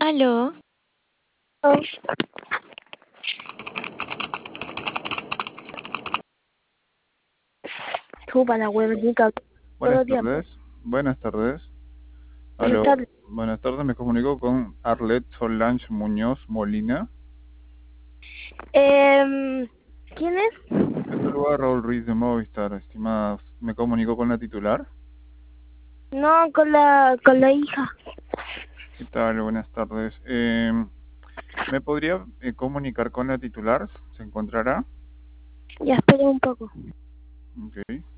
Aló, Chupa la huevonica todo Buenas el tiempo. tardes. Buenas tardes. Buenas Aló. tardes. Buenas tardes. Me comunico con Arlet Solange Muñoz Molina. ¿Quién es? Le saluda Raúl Ruiz de Movistar, estimada. Me comunico con la titular. No, con la hija. ¿Qué tal? Buenas tardes. ¿Me podría comunicar con la titular? ¿Se encontrará? Ya espera un poco. Ok.